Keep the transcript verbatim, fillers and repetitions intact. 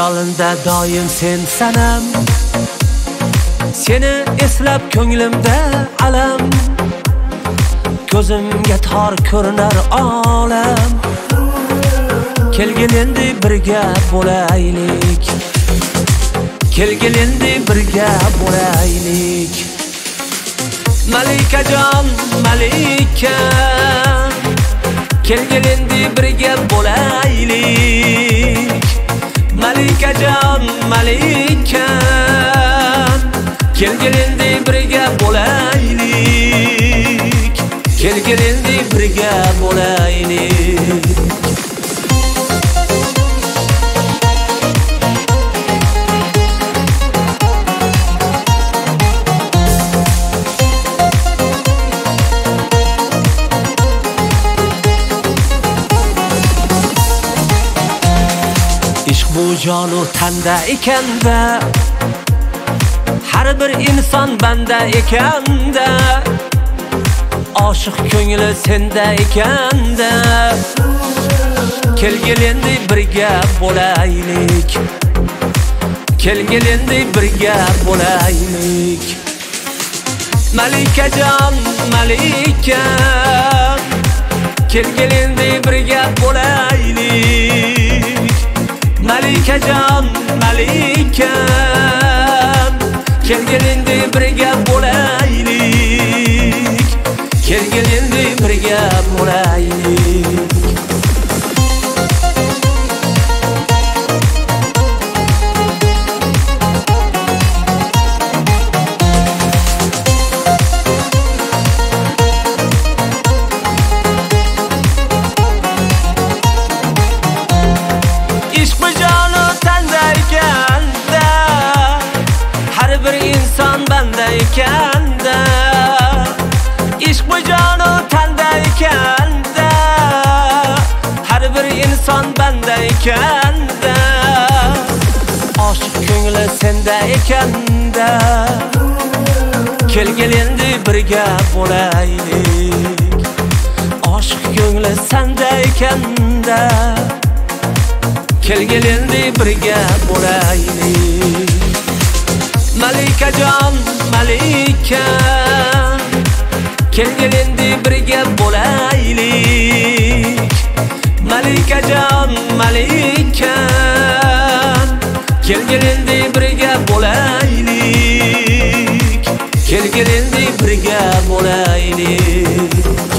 Hayolimda doim sen sanam, seni eslab ko'nglimda alam, ko'zimga tor ko'rinar olam. Kelgin endi birga bo'laylik, kelgin endi birga bo'laylik. Malikajon, malika, kelgin endi birga bo'laylik. Malikajon, malika, kelgin endi birga bo'laylik, kelgin endi birga bo'laylik. Ishq bu jonu tanda ekanda, har bir inson banda ekanda, oshiq ko'ngli senda ekanda. Kelgin endi birga bo'laylik, kelgin endi birga bo'laylik. Malikajon, malika, kelgin endi birga bo'laylik. Malikajon, malika, kelgin endi birga bo'laylik, kelgin endi birga bo'laylik. Ishq bu jonu tanda ekanda, har bir inson banda ekanda. Ishq bu jonu tanda ekanda, har bir inson banda ekanda, oshiq ko'ngli senda ekanda. Kelgin endi birga bo'laylik, oshiq ko'ngli senda ekanda. Kelgin endi birga bo'laylik. Malikajon, malika, kelgin endi birga bo'laylik. Malikajon, malika, kelgin endi birga bo'laylik, kelgin endi birga bo'laylik.